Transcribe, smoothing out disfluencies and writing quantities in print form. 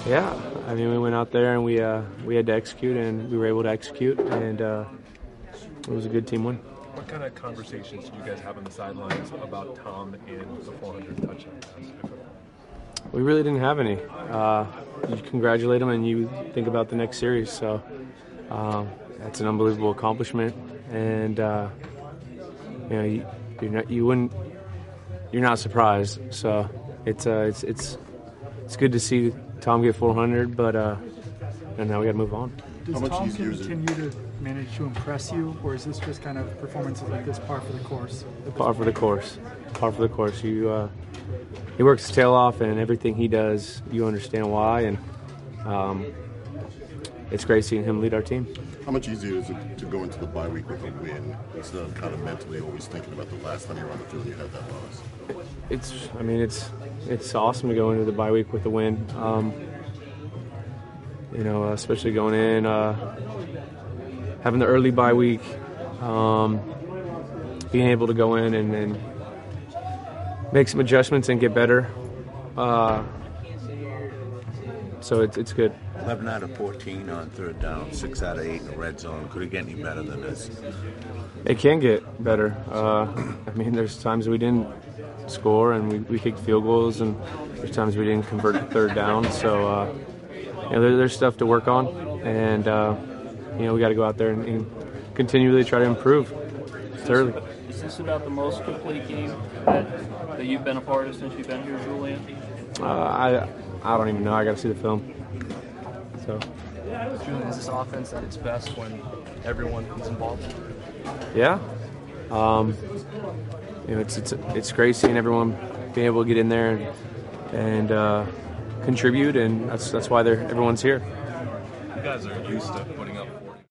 Yeah, I mean, we went out there and we had to execute, and we were able to execute, and it was a good team win. What kind of conversations did you guys have on the sidelines about Tom and the 400 touchdown pass? We really didn't have any. You congratulate him and you think about the next series. So that's an unbelievable accomplishment, and you're not surprised. So it's good to see Tom get 400, but and now we got to move on. Does Tom continue to manage to impress you, or is this just kind of performances like this par for the course? Par for the course. Par for the course. He works his tail off, and everything he does, you understand why, and it's great seeing him lead our team. How much easier is it to go into the bye week with a win instead of kind of mentally always thinking about the last time you were on the field and you had that loss? It's awesome to go into the bye week with a win. Especially going in, having the early bye week, being able to go in and make some adjustments and get better. So it's good. 11 out of 14 on third down, 6 out of 8 in the red zone. Could it get any better than this? It can get better. There's times we didn't score and we kicked field goals, and there's times we didn't convert to third down. So there's stuff to work on, and we got to go out there and continually try to improve. It's early. Is this about the most complete game that you've been a part of since you've been here, Julian? I don't even know. I got to see the film. So. Julian, is this offense at its best when everyone is involved? Yeah. It's great seeing everyone being able to get in there and contribute, and that's why everyone's here. You guys are used to putting up